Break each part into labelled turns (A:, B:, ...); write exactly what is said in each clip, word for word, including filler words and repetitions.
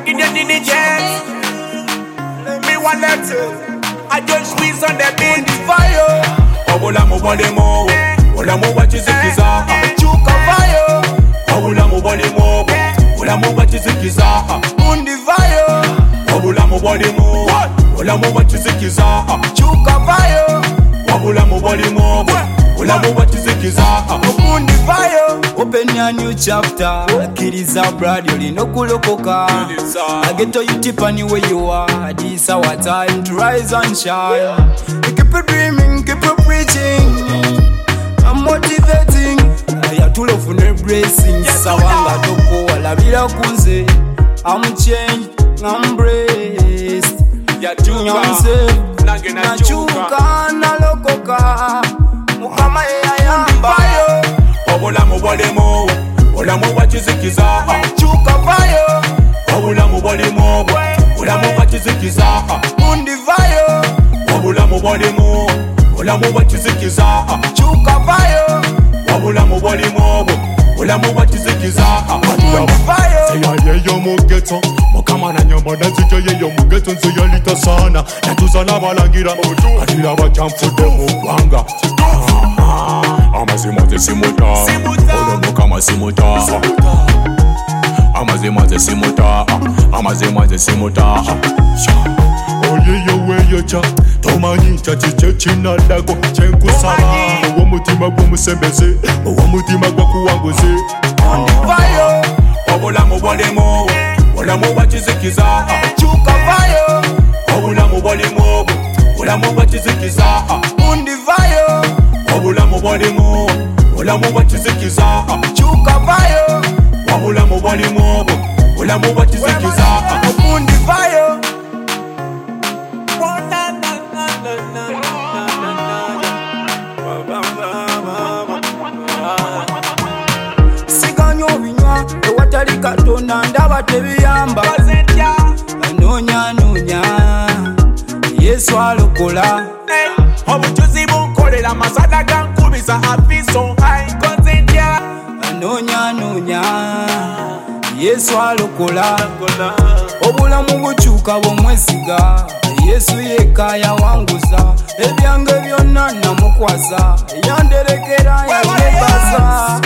A: give them the chance. Me one letter, I just squeeze on the beat. Fire. Obula mo body mo, obula mo wachizikiza. Chuka fire. Obula mo body mo, obula mo wachizikiza. Undi fire. Obula mo body mo, obula mo wachizikiza. Chuka fire. Obula mo body mo, obula mo wachizikiza. Undi fire.
B: Open a new chapter. Kiriza brad, you no kulokoka. I get to you tip anywhere you are. This our time to rise and shine. Keep it dreaming, keep it preaching. I'm motivating. I to love for embracing. Sawanga toko alabira kunze. I'm changed, I'm braced.
A: Ya chuka,
B: na chuka na lokoka. Mukama ya yamba.
A: Obula mo body mo, obula mo wachizikiza.
B: Chuka fire.
A: Obula mo body mo, obula mo wachizikiza.
B: Undi fire.
A: Obula mo body mo, obula mo wachizikiza.
B: Chuka fire.
A: Obula mo body mo, obula mo wachizikiza.
B: Undi fire.
C: Seya yeyo mu ghetto, mukama na nyamba nazija yeyo mu ghetto nze yalita sana. Natuzana balangira, atira bachamfude mu ggwanga. Amazima ze simuta, ono mukama simuta. Amazima ze simuta, amazima ze simuta. Oyeyo weyocha, tomanyi kye kinaddago kyenkusaba. Ow'omutima gw'omusembeze, ow'omutima gw'okuwanguze.
B: Undi fire.
A: Obula mo body mo, obula mo wachizikiza.
B: Chuka fire.
A: Obula mo body mo, obula mo wachizikiza.
B: Undi fire.
A: Obula mo body mo, obula mo wachizikiza.
B: Chuka fire.
A: Obula mo body mo, obula mo wachizikiza.
B: Undi fire. Siganyo binywa ewatali Katonda ndaba tebiyamba. Noonya noonya Yesu alokola.
A: Obujuzi bunkolera amasada gankubisa I feel so high. Kozentya
B: Noonya noonya Yesu alokola. Obulamu bukyuka bw'omwesiga. Yesu yekka yawanguza. Ebyange byonna namukwasa. Yanderekera yanyebaza.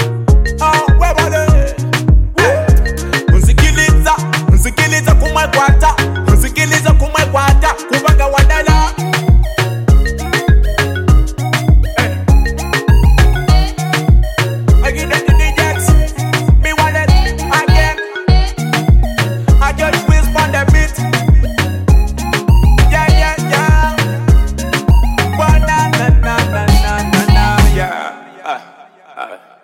A: Nzikiliza, nzikiliza kumwekwata, nzikiliza kumwekwata kubanga wadala. I give them the digits, me want it again. I just whisper on the beat. Yeah, yeah, yeah. Wa na na na na na na, yeah. Ah, ah.